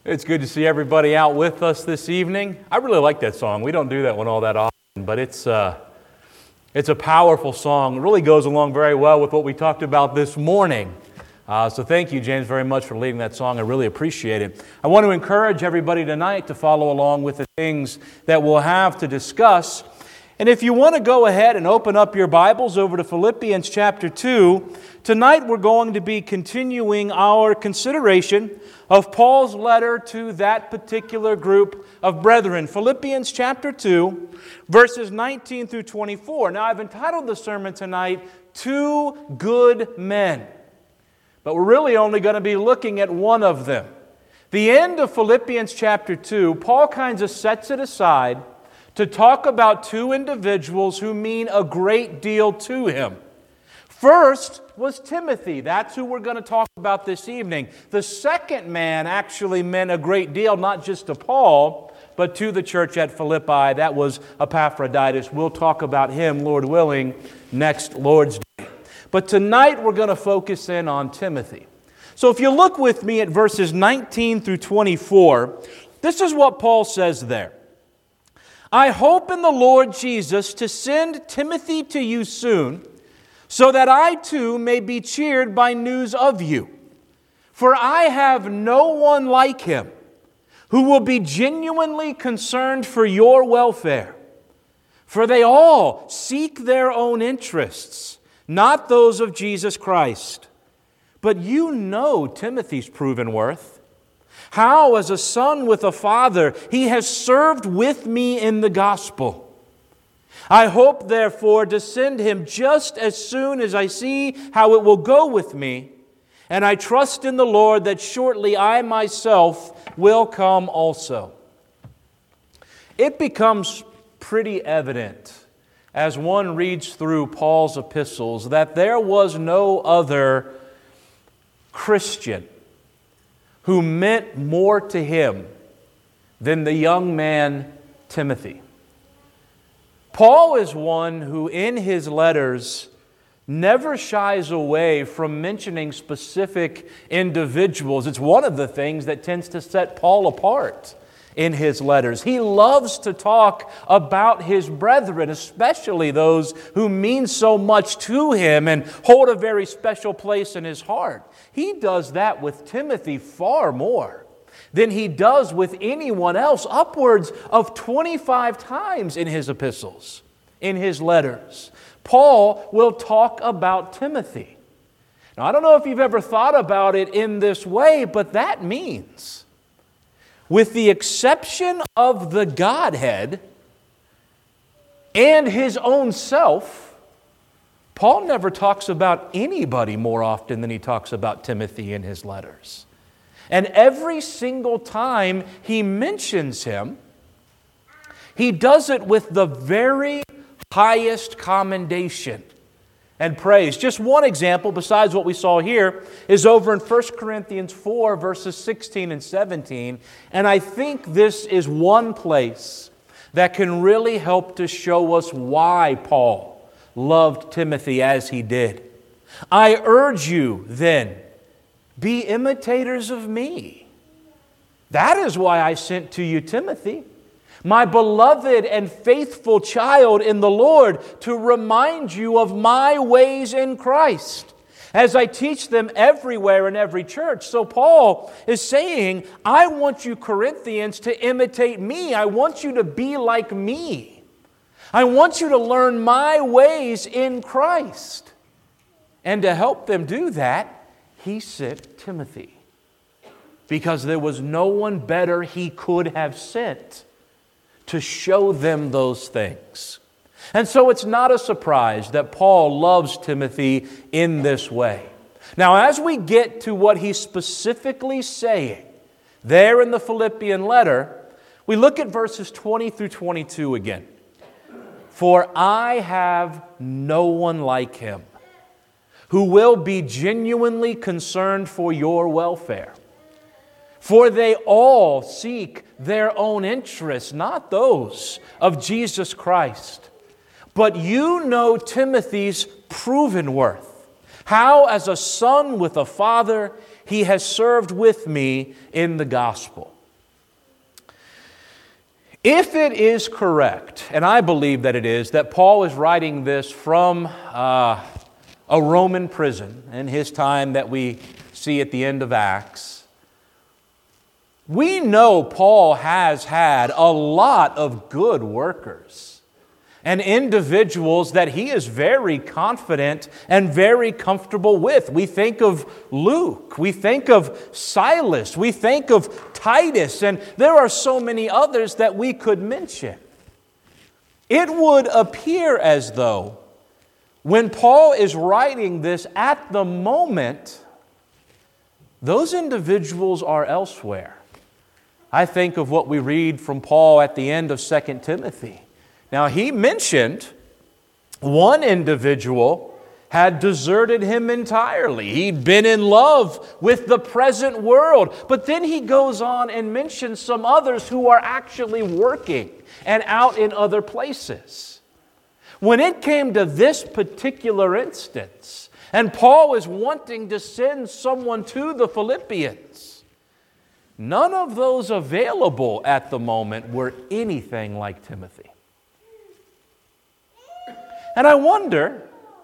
It's good to see everybody out with us this evening. I really like that song. We don't do that one all that often, but it's a powerful song. It really goes along very well with what we talked about this morning. So thank you, James, very much for leading that song. I really appreciate it. I want to encourage everybody tonight to follow along with the things that we'll have to discuss. And if you want to go ahead and open up your Bibles over to Philippians chapter 2, tonight we're going to be continuing our consideration of Paul's letter to that particular group of brethren. Philippians chapter 2, verses 19 through 24. Now, I've entitled the sermon tonight, Two Good Men. But we're really only going to be looking at one of them. The end of Philippians chapter 2, Paul kind of sets it aside to talk about two individuals who mean a great deal to him. First was Timothy. That's who we're going to talk about this evening. The second man actually meant a great deal, not just to Paul, but to the church at Philippi. That was Epaphroditus. We'll talk about him, Lord willing, next Lord's Day. But tonight we're going to focus in on Timothy. So if you look with me at verses 19 through 24, this is what Paul says there. I hope in the Lord Jesus to send Timothy to you soon, so that I too may be cheered by news of you. For I have no one like him who will be genuinely concerned for your welfare. For they all seek their own interests, not those of Jesus Christ. But you know Timothy's proven worth. How, as a son with a father, he has served with me in the gospel. I hope, therefore, to send him just as soon as I see how it will go with me, and I trust in the Lord that shortly I myself will come also. It becomes pretty evident as one reads through Paul's epistles that there was no other Christian who meant more to him than the young man Timothy. Paul is one who in his letters never shies away from mentioning specific individuals. It's one of the things that tends to set Paul apart in his letters. He loves to talk about his brethren, especially those who mean so much to him and hold a very special place in his heart. He does that with Timothy far more than he does with anyone else, upwards of 25 times in his epistles, in his letters. Paul will talk about Timothy. Now, I don't know if you've ever thought about it in this way, but that means, with the exception of the Godhead and his own self, Paul never talks about anybody more often than he talks about Timothy in his letters. And every single time he mentions him, he does it with the very highest commendation and praise. Just one example, besides what we saw here, is over in 1 Corinthians 4, verses 16 and 17. And I think this is one place that can really help to show us why Paul loved Timothy as he did. I urge you, then, be imitators of me. That is why I sent to you Timothy, my beloved and faithful child in the Lord, to remind you of my ways in Christ, as I teach them everywhere in every church. So Paul is saying, I want you Corinthians to imitate me. I want you to be like me. I want you to learn my ways in Christ. And to help them do that, he sent Timothy, because there was no one better he could have sent to show them those things. And so it's not a surprise that Paul loves Timothy in this way. Now, as we get to what he's specifically saying there in the Philippian letter, we look at verses 20 through 22 again. For I have no one like him who will be genuinely concerned for your welfare. For they all seek their own interests, not those of Jesus Christ. But you know Timothy's proven worth, how as a son with a father he has served with me in the gospel. If it is correct, and I believe that it is, that Paul is writing this from a Roman prison in his time that we see at the end of Acts, we know Paul has had a lot of good workers and individuals that he is very confident and very comfortable with. We think of Luke, we think of Silas, we think of Titus, and there are so many others that we could mention. It would appear as though when Paul is writing this at the moment, those individuals are elsewhere. I think of what we read from Paul at the end of 2 Timothy. Now, he mentioned one individual had deserted him entirely. He'd been in love with the present world. But then he goes on and mentions some others who are actually working and out in other places. When it came to this particular instance, and Paul is wanting to send someone to the Philippians, none of those available at the moment were anything like Timothy. And I wonder,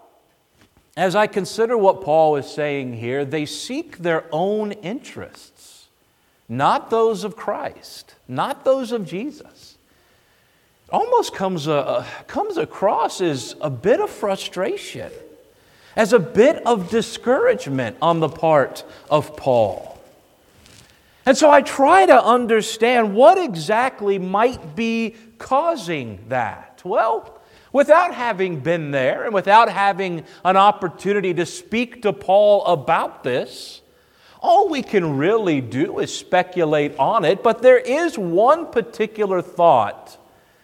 as I consider what Paul is saying here, they seek their own interests, not those of Christ, not those of Jesus. It almost comes across as a bit of frustration, as a bit of discouragement on the part of Paul. And so I try to understand what exactly might be causing that. Well, without having been there and without having an opportunity to speak to Paul about this, all we can really do is speculate on it. But there is one particular thought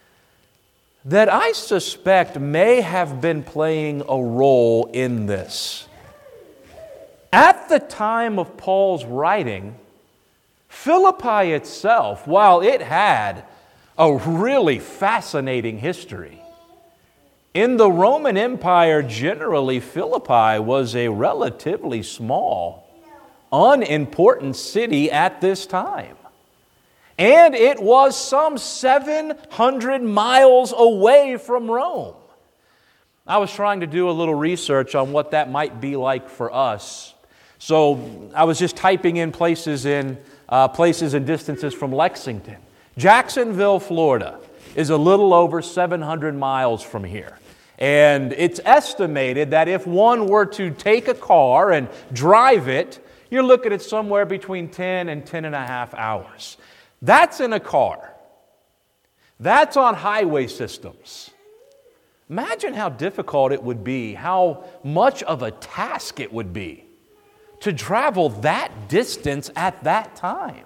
that I suspect may have been playing a role in this. At the time of Paul's writing, Philippi itself, while it had a really fascinating history, in the Roman Empire generally, Philippi was a relatively small, unimportant city at this time. And it was some 700 miles away from Rome. I was trying to do a little research on what that might be like for us. So I was just typing in places and distances from Lexington. Jacksonville, Florida is a little over 700 miles from here. And it's estimated that if one were to take a car and drive it, you're looking at somewhere between 10 and 10 and a half hours. That's in a car. That's on highway systems. Imagine how difficult it would be, how much of a task it would be to travel that distance at that time.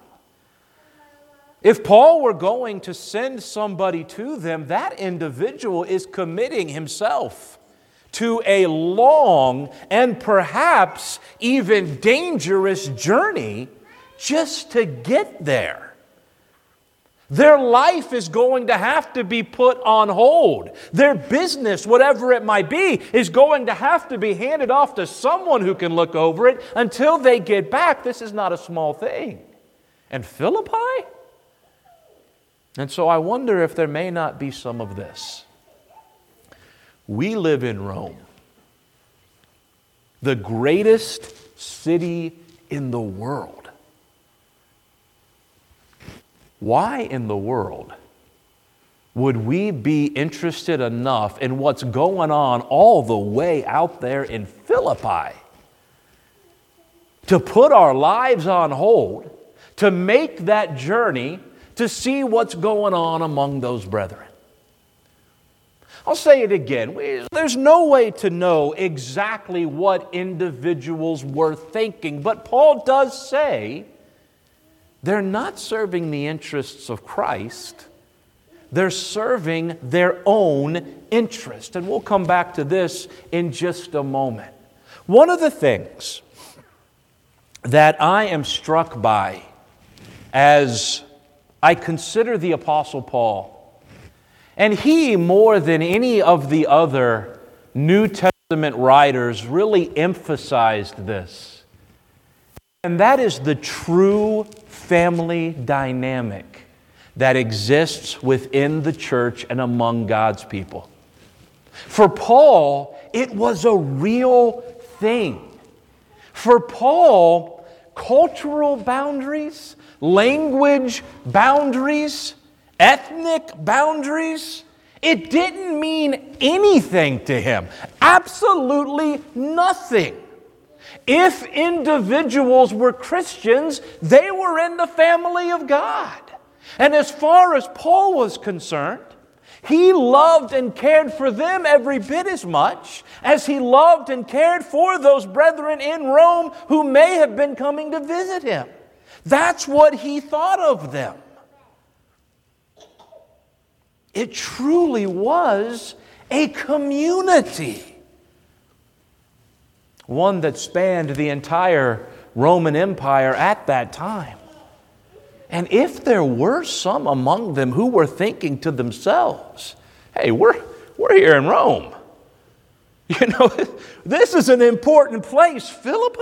If Paul were going to send somebody to them, that individual is committing himself to a long and perhaps even dangerous journey just to get there. Their life is going to have to be put on hold. Their business, whatever it might be, is going to have to be handed off to someone who can look over it until they get back. This is not a small thing. And Philippi? And so I wonder if there may not be some of this. We live in Rome, the greatest city in the world. Why in the world would we be interested enough in what's going on all the way out there in Philippi to put our lives on hold, to make that journey to see what's going on among those brethren? I'll say it again. There's no way to know exactly what individuals were thinking, but Paul does say they're not serving the interests of Christ. They're serving their own interest. And we'll come back to this in just a moment. One of the things that I am struck by as I consider the Apostle Paul, and he, more than any of the other New Testament writers, really emphasized this. And that is the true family dynamic that exists within the church and among God's people. For Paul, it was a real thing. For Paul, cultural boundaries, language boundaries, ethnic boundaries, it didn't mean anything to him. Absolutely nothing. If individuals were Christians, they were in the family of God. And as far as Paul was concerned, he loved and cared for them every bit as much as he loved and cared for those brethren in Rome who may have been coming to visit him. That's what he thought of them. It truly was a community. One that spanned the entire Roman Empire at that time. And if there were some among them who were thinking to themselves, hey, we're here in Rome. You know, this is an important place. Philippi?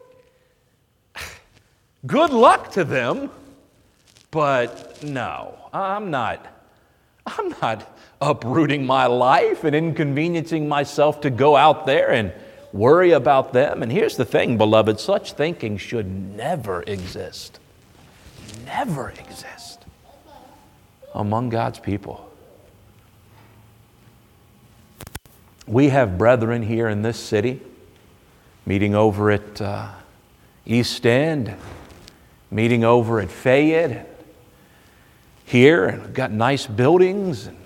Good luck to them. But no, I'm not uprooting my life and inconveniencing myself to go out there and worry about them. And here's the thing, beloved, such thinking should never exist. Never exist among God's people. We have brethren here in this city, meeting over at East End, meeting over at Fayette, here, and we've got nice buildings. And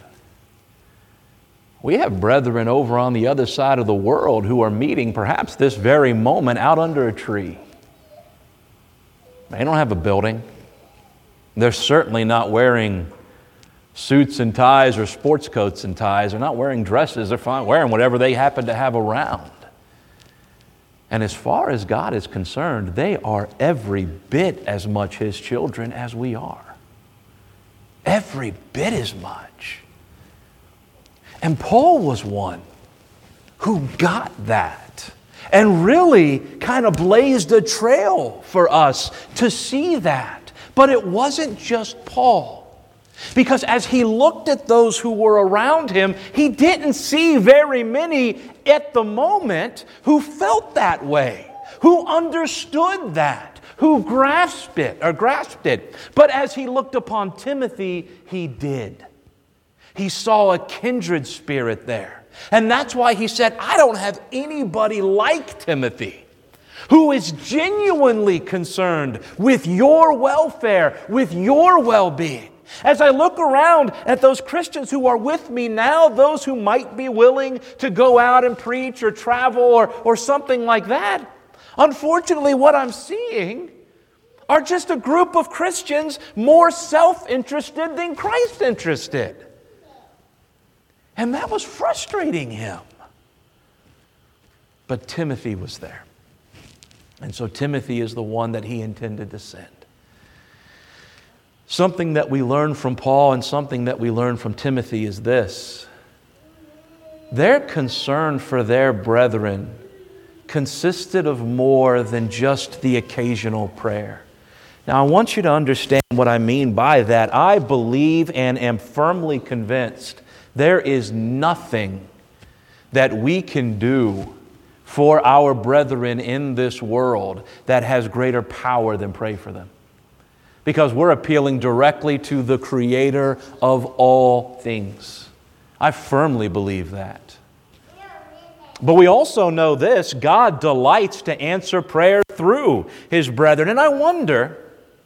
we have brethren over on the other side of the world who are meeting perhaps this very moment out under a tree. They don't have a building. They're certainly not wearing suits and ties or sports coats and ties. They're not wearing dresses. They're fine wearing whatever they happen to have around. And as far as God is concerned, they are every bit as much His children as we are. Every bit as much. And Paul was one who got that and really kind of blazed a trail for us to see that. But it wasn't just Paul. Because as he looked at those who were around him, he didn't see very many at the moment who felt that way, who understood that, who grasped it. But as he looked upon Timothy, he did. He saw a kindred spirit there. And that's why he said, I don't have anybody like Timothy, who is genuinely concerned with your welfare, with your well-being. As I look around at those Christians who are with me now, those who might be willing to go out and preach or travel or something like that, unfortunately what I'm seeing are just a group of Christians more self-interested than Christ-interested. And that was frustrating him. But Timothy was there. And so Timothy is the one that he intended to send. Something that we learn from Paul and something that we learn from Timothy is this. Their concern for their brethren consisted of more than just the occasional prayer. Now, I want you to understand what I mean by that. I believe and am firmly convinced there is nothing that we can do for our brethren in this world that has greater power than pray for them. Because we're appealing directly to the Creator of all things. I firmly believe that. But we also know this, God delights to answer prayer through His brethren. And I wonder,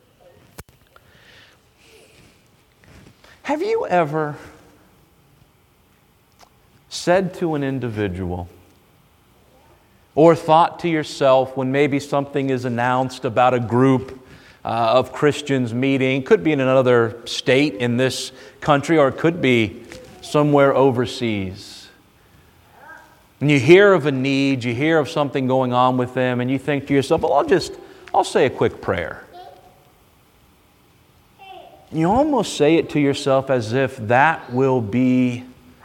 have you ever said to an individual, or thought to yourself when maybe something is announced about a group of Christians meeting, could be in another state in this country, or it could be somewhere overseas, and you hear of a need, you hear of something going on with them, and you think to yourself, well, I'll say a quick prayer. You almost say it to yourself as if that will be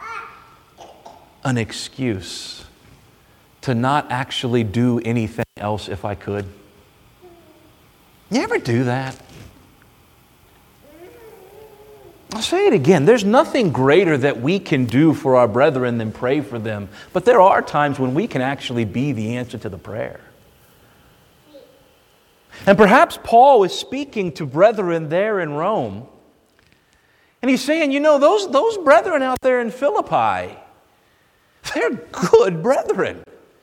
an excuse to not actually do anything else if I could. You ever do that? I'll say it again. There's nothing greater that we can do for our brethren than pray for them. But there are times when we can actually be the answer to the prayer. And perhaps Paul is speaking to brethren there in Rome. And he's saying, those brethren out there in Philippi, they're good brethren.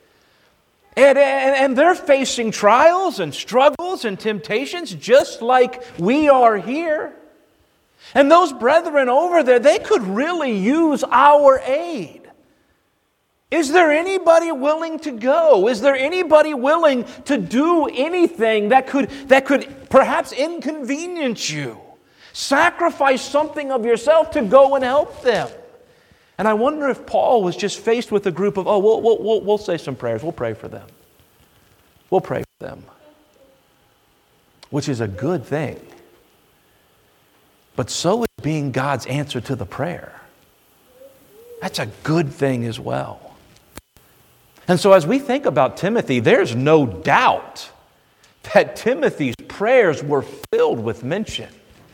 And they're facing trials and struggles and temptations just like we are here. And those brethren over there, they could really use our aid. Is there anybody willing to go? Is there anybody willing to do anything that could perhaps inconvenience you? Sacrifice something of yourself to go and help them. And I wonder if Paul was just faced with a group of, we'll say some prayers. We'll pray for them. We'll pray for them. Which is a good thing. But so is being God's answer to the prayer. That's a good thing as well. And so as we think about Timothy, there's no doubt that Timothy's prayers were filled with mention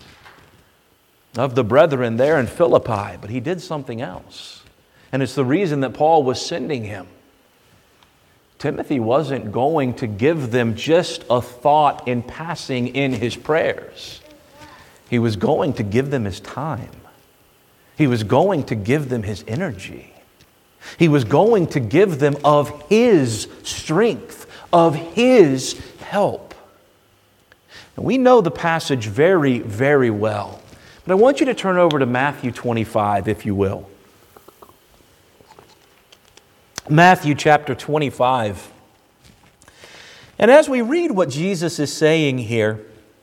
of the brethren there in Philippi. But he did something else. And it's the reason that Paul was sending him. Timothy wasn't going to give them just a thought in passing in his prayers. He was going to give them his time. He was going to give them his energy. He was going to give them of his strength, of his help. And we know the passage very, very well. But I want you to turn over to Matthew 25, if you will. Matthew chapter 25. And as we read what Jesus is saying here,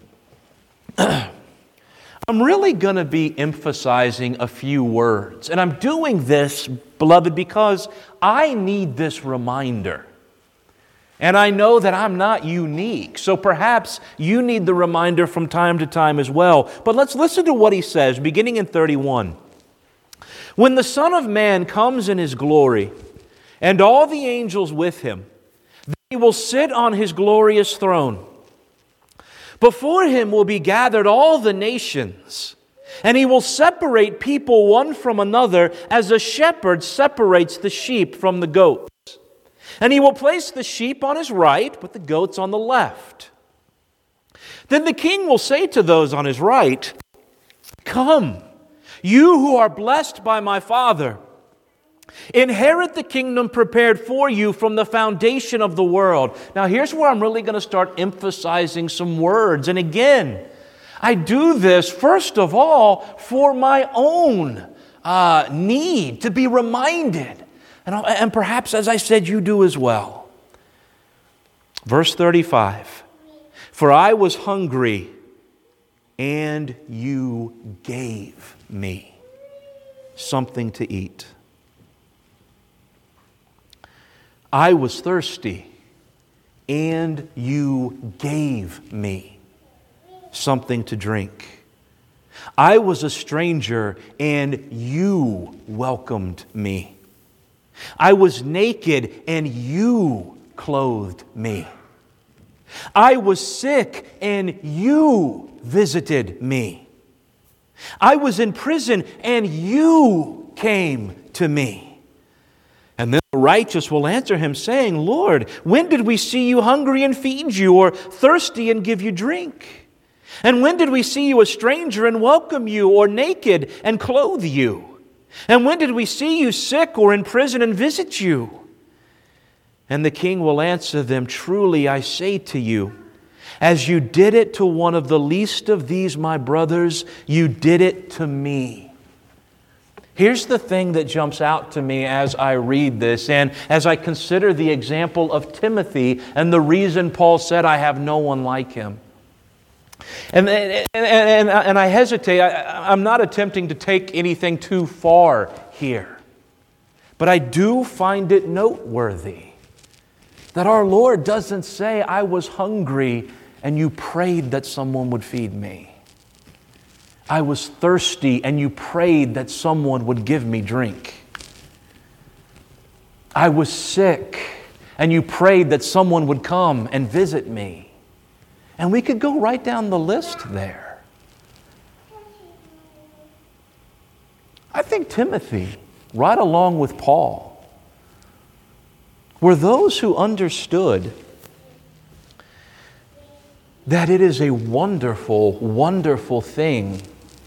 I'm really going to be emphasizing a few words. And I'm doing this, beloved, because I need this reminder. And I know that I'm not unique. So perhaps you need the reminder from time to time as well. But let's listen to what he says, beginning in 31. When the Son of Man comes in his glory, and all the angels with him, then he will sit on his glorious throne. Before him will be gathered all the nations, and he will separate people one from another as a shepherd separates the sheep from the goats. And he will place the sheep on his right, but the goats on the left. Then the king will say to those on his right, "Come, you who are blessed by my Father, inherit the kingdom prepared for you from the foundation of the world." Now here's where I'm really going to start emphasizing some words. And again, I do this first of all for my own need to be reminded. And perhaps, as I said, you do as well. Verse 35. For I was hungry, and you gave me something to eat. I was thirsty, and you gave me something to drink. I was a stranger, and you welcomed me. I was naked, and you clothed me. I was sick, and you visited me. I was in prison, and you came to me. And then the righteous will answer him, saying, Lord, when did we see you hungry and feed you, or thirsty and give you drink? And when did we see you a stranger and welcome you, or naked and clothe you? And when did we see you sick or in prison and visit you? And the king will answer them, truly I say to you, as you did it to one of the least of these my brothers, you did it to me. Here's the thing that jumps out to me as I read this and as I consider the example of Timothy and the reason Paul said, I have no one like him. And I hesitate. I'm not attempting to take anything too far here. But I do find it noteworthy that our Lord doesn't say, I was hungry and you prayed that someone would feed me. I was thirsty and you prayed that someone would give me drink. I was sick and you prayed that someone would come and visit me. And we could go right down the list there. think Timothy, right along with Paul, were those who understood that it is a wonderful, wonderful thing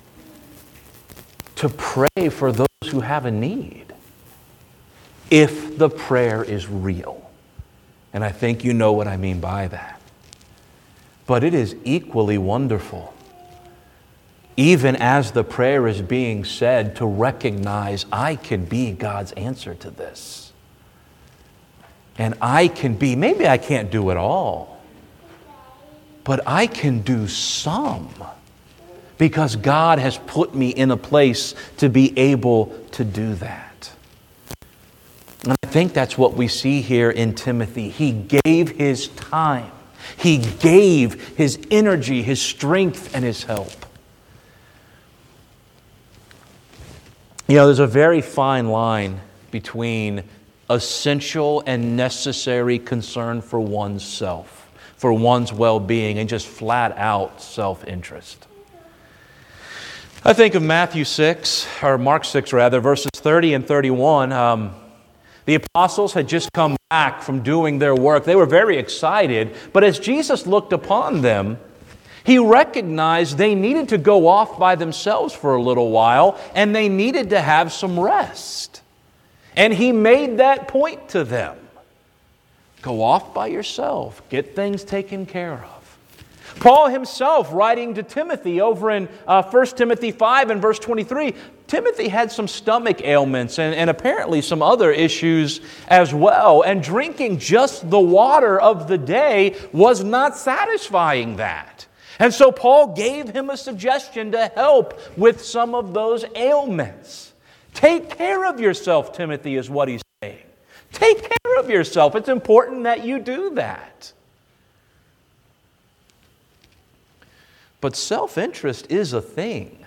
to pray for those who have a need, if the prayer is real. And I think you know what I mean by that. But it is equally wonderful, even as the prayer is being said, to recognize I can be God's answer to this. And I can be, maybe I can't do it all, but I can do some, because God has put me in a place to be able to do that. And I think that's what we see here in Timothy. He gave his time. He gave his energy, his strength, and his help. You know, there's a very fine line between essential and necessary concern for one's self, for one's well-being, and just flat-out self-interest. I think of Matthew 6, or Mark 6 rather, verses 30 and 31. The apostles had just come back from doing their work. They were very excited, but as Jesus looked upon them, He recognized they needed to go off by themselves for a little while, and they needed to have some rest. And He made that point to them. Go off by yourself. Get things taken care of. Paul himself, writing to Timothy over in 1 Timothy 5 and verse 23, Timothy had some stomach ailments and apparently some other issues as well. And drinking just the water of the day was not satisfying that. And so Paul gave him a suggestion to help with some of those ailments. Take care of yourself, Timothy, is what he's saying. Take care of yourself. It's important that you do that. But self-interest is a thing.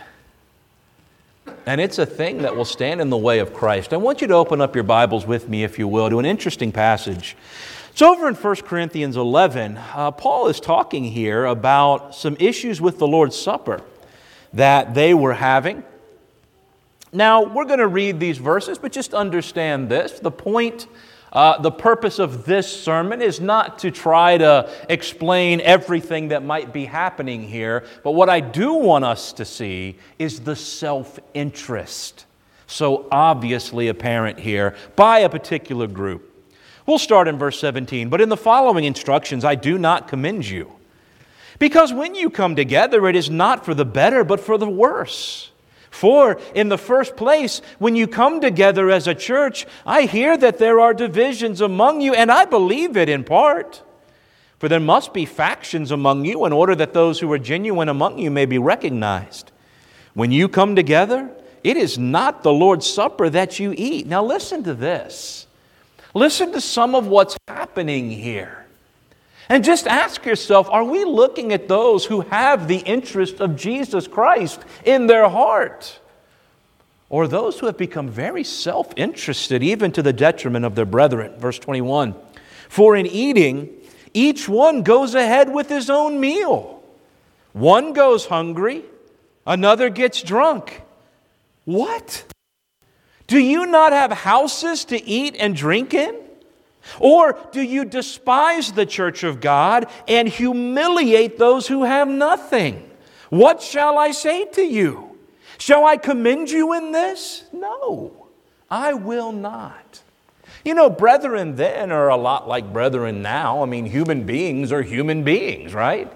And it's a thing that will stand in the way of Christ. I want you to open up your Bibles with me, if you will, to an interesting passage. It's over in 1 Corinthians 11. Paul is talking here about some issues with the Lord's Supper that they were having. Now, we're going to read these verses, but just understand this. The purpose of this sermon is not to try to explain everything that might be happening here, but what I do want us to see is the self-interest, so obviously apparent here, by a particular group. We'll start in verse 17. But in the following instructions I do not commend you, because when you come together it is not for the better but for the worse. For in the first place, when you come together as a church, I hear that there are divisions among you, and I believe it in part. For there must be factions among you in order that those who are genuine among you may be recognized. When you come together, it is not the Lord's Supper that you eat. Now listen to this. Listen to some of what's happening here. And just ask yourself, are we looking at those who have the interest of Jesus Christ in their heart? Or those who have become very self-interested, even to the detriment of their brethren? Verse 21, for in eating, each one goes ahead with his own meal. One goes hungry, another gets drunk. What? Do you not have houses to eat and drink in? Or do you despise the church of God and humiliate those who have nothing? What shall I say to you? Shall I commend you in this? No, I will not. You know, brethren then are a lot like brethren now. I mean, human beings are human beings, right?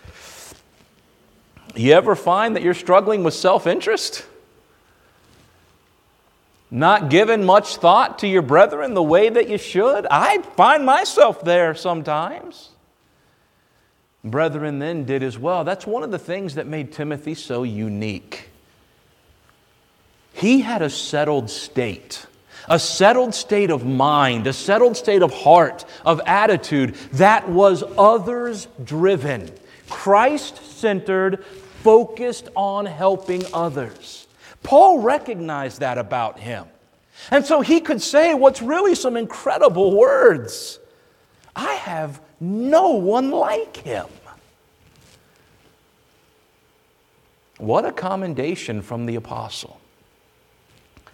You ever find that you're struggling with self-interest? Not giving much thought to your brethren the way that you should? I find myself there sometimes. Brethren then did as well. That's one of the things that made Timothy so unique. He had a settled state of mind, a settled state of heart, of attitude that was others-driven, Christ-centered, focused on helping others. Paul recognized that about him. And so he could say what's really some incredible words. I have no one like him. What a commendation from the apostle.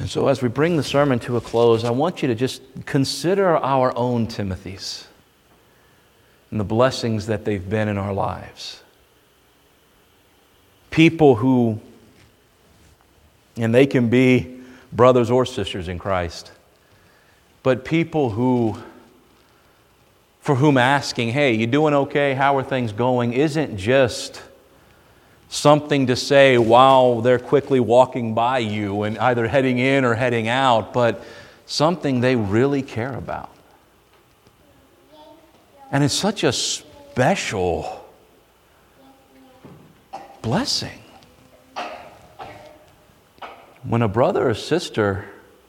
And so as we bring the sermon to a close, I want you to just consider our own Timothys and the blessings that they've been in our lives. People who, and they can be brothers or sisters in Christ, but people who, for whom asking, hey, you doing okay? How are things going? Isn't just something to say while they're quickly walking by you and either heading in or heading out, but something they really care about. And it's such a special blessing when a brother or sister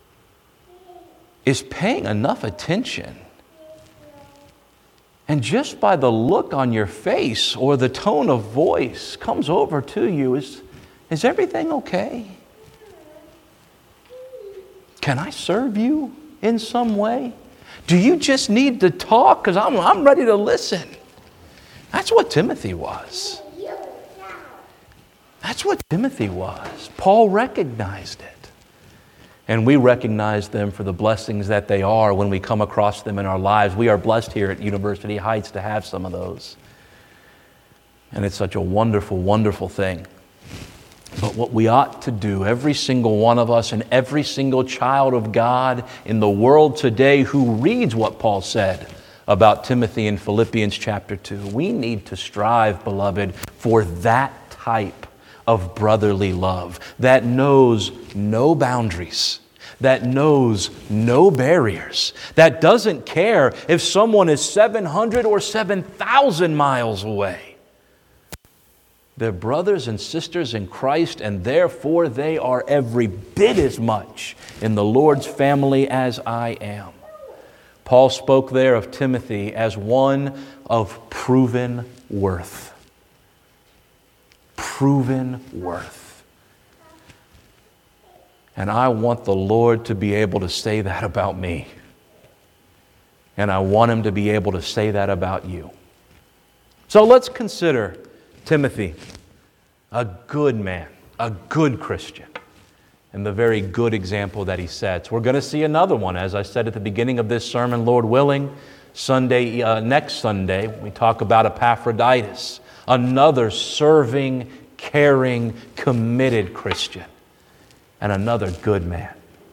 is paying enough attention, and just by the look on your face or the tone of voice comes over to you, is everything okay? Can I serve you in some way? Do you just need to talk? Because I'm ready to listen. That's what Timothy was. That's what Timothy was. Paul recognized it. And we recognize them for the blessings that they are when we come across them in our lives. We are blessed here at University Heights to have some of those. And it's such a wonderful, wonderful thing. But what we ought to do, every single one of us and every single child of God in the world today who reads what Paul said about Timothy in Philippians chapter 2, we need to strive, beloved, for that type of brotherly love that knows no boundaries, that knows no barriers, that doesn't care if someone is 700 or 7,000 miles away. They're brothers and sisters in Christ, and therefore they are every bit as much in the Lord's family as I am. Paul spoke there of Timothy as one of proven worth. Proven worth. And I want the Lord to be able to say that about me. And I want Him to be able to say that about you. So let's consider Timothy a good man, a good Christian, and the very good example that he sets. We're going to see another one, as I said at the beginning of this sermon, Lord willing, next Sunday, we talk about Epaphroditus, another serving, caring, committed Christian, and another good man.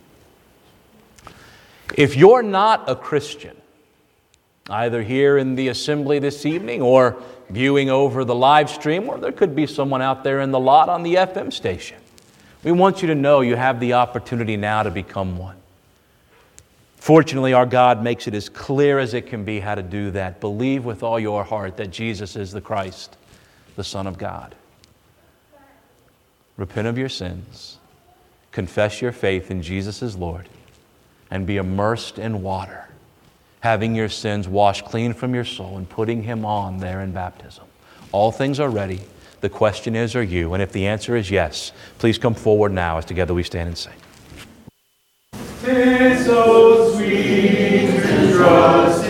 If you're not a Christian, either here in the assembly this evening or viewing over the live stream, or there could be someone out there in the lot on the FM station, we want you to know you have the opportunity now to become one. Fortunately, our God makes it as clear as it can be how to do that. Believe with all your heart that Jesus is the Christ, the Son of God. Repent of your sins, confess your faith in Jesus as Lord, and be immersed in water, having your sins washed clean from your soul and putting Him on there in baptism. All things are ready. The question is, are you? And if the answer is yes, please come forward now as together we stand and sing. 'Tis so sweet to trust